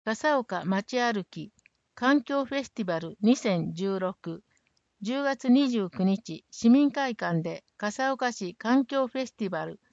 笠岡街歩き環境フェスティバル2016 10月29日市民会館で笠岡市環境フェスティバル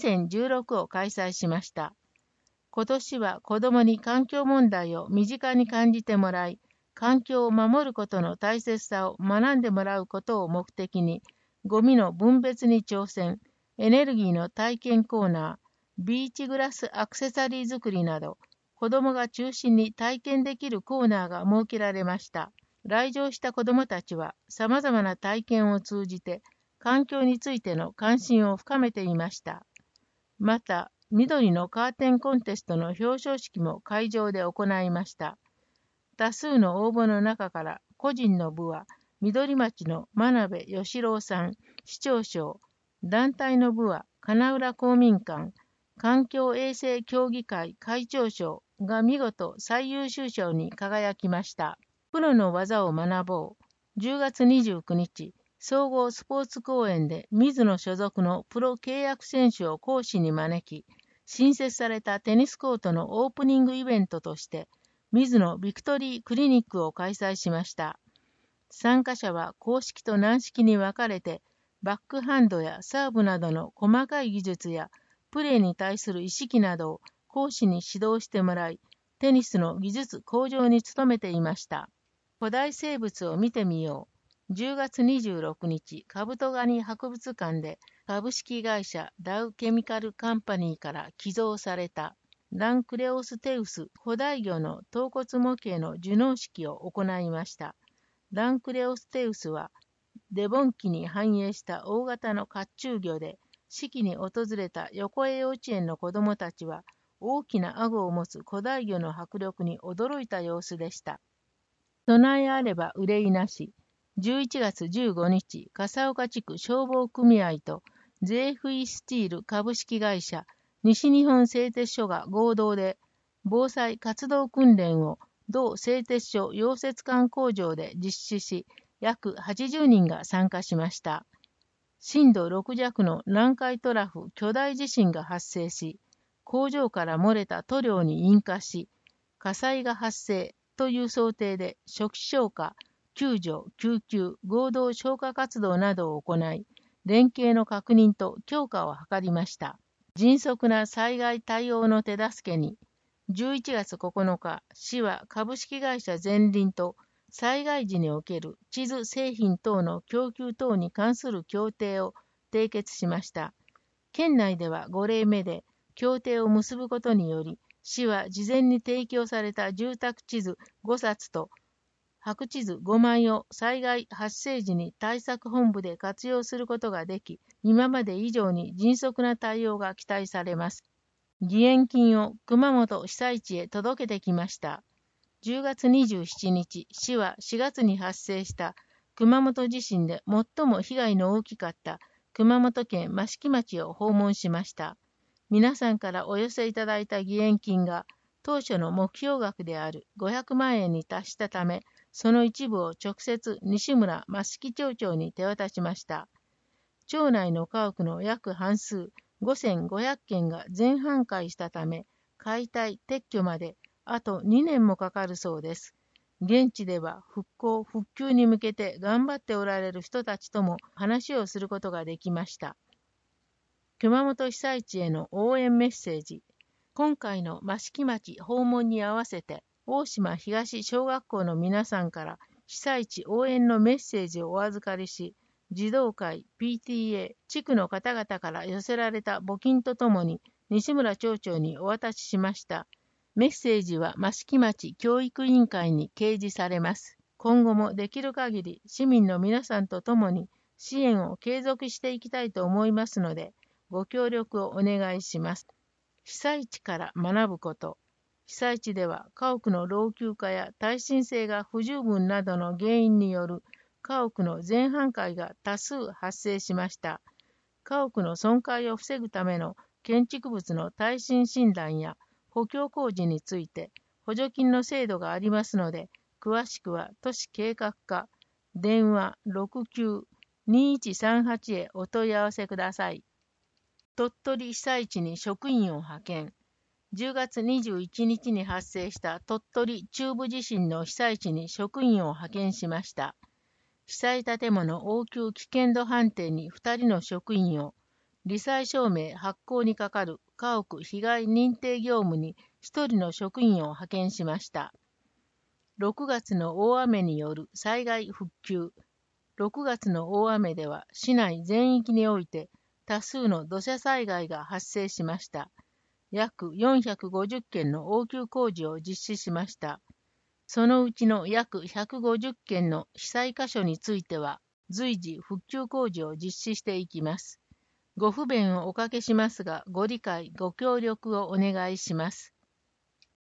2016を開催しました。今年は子どもに環境問題を身近に感じてもらい、環境を守ることの大切さを学んでもらうことを目的に、ゴミの分別に挑戦、エネルギーの体験コーナー、ビーチグラスアクセサリー作りなど、子どもが中心に体験できるコーナーが設けられました。来場した子どもたちは様々な体験を通じて環境についての関心を深めていました。また、緑のカーテンコンテストの表彰式も会場で行いました。多数の応募の中から個人の部は緑町の真鍋義郎さん市長賞、団体の部は金浦公民館環境衛生協議会会長賞が見事最優秀賞に輝きました。プロの技を学ぼう。10月29日、総合スポーツ公園で水野所属のプロ契約選手を講師に招き、新設されたテニスコートのオープニングイベントとして、水野ビクトリークリニックを開催しました。参加者は公式と軟式に分かれて、バックハンドやサーブなどの細かい技術や、プレーに対する意識などを講師に指導してもらい、テニスの技術向上に努めていました。古代生物を見てみよう。10月26日、カブトガニ博物館で株式会社ダウケミカルカンパニーから寄贈されたランクレオステウス古代魚の頭骨模型の授農式を行いました。ランクレオステウスはデボン紀に繁栄した大型の甲冑魚で、四季に訪れた横江幼稚園の子どもたちは大きな顎を持つ古代魚の迫力に驚いた様子でした。備えあれば憂いなし。11月15日、笠岡地区消防組合とゼーフィースチール株式会社西日本製鉄所が合同で防災活動訓練を同製鉄所溶接管工場で実施し、約80人が参加しました。震度6弱の南海トラフ巨大地震が発生し、工場から漏れた塗料に引火し、火災が発生という想定で初期消火、救助、救急、合同消火活動などを行い、連携の確認と強化を図りました。迅速な災害対応の手助けに、11月9日、市は株式会社全林と災害時における地図製品等の供給等に関する協定を締結しました。県内では5例目で、協定を結ぶことにより、市は事前に提供された住宅地図5冊と白地図5枚を災害発生時に対策本部で活用することができ、今まで以上に迅速な対応が期待されます。義援金を熊本被災地へ届けてきました。10月27日、市は4月に発生した熊本地震で最も被害の大きかった熊本県益城町を訪問しました。皆さんからお寄せいただいた義援金が当初の目標額である500万円に達したため、その一部を直接西村益城町長に手渡しました。町内の家屋の約半数5500件が全半壊したため、解体撤去まであと2年もかかるそうです。現地では復興・復旧に向けて頑張っておられる人たちとも話をすることができました。熊本被災地への応援メッセージ。今回の益城町訪問に合わせて、大島東小学校の皆さんから被災地応援のメッセージをお預かりし、児童会、PTA、地区の方々から寄せられた募金とともに、西村町長にお渡ししました。メッセージは益城町教育委員会に掲示されます。今後もできる限り市民の皆さんとともに支援を継続していきたいと思いますので、ご協力をお願いします。被災地から学ぶこと。被災地では家屋の老朽化や耐震性が不十分などの原因による家屋の全半壊が多数発生しました。家屋の損壊を防ぐための建築物の耐震診断や補強工事について補助金の制度がありますので、詳しくは都市計画課電話 69-2138 へお問い合わせください。鳥取被災地に職員を派遣。 10月21日に発生した鳥取中部地震の被災地に職員を派遣しました。被災建物応急危険度判定に2人の職員を、罹災証明発行にかかる家屋被害認定業務に1人の職員を派遣しました。6月の大雨による災害復旧。6月の大雨では市内全域において多数の土砂災害が発生しました。約450件の応急工事を実施しました。そのうちの約150件の被災箇所については、随時復旧工事を実施していきます。ご不便をおかけしますが、ご理解、ご協力をお願いします。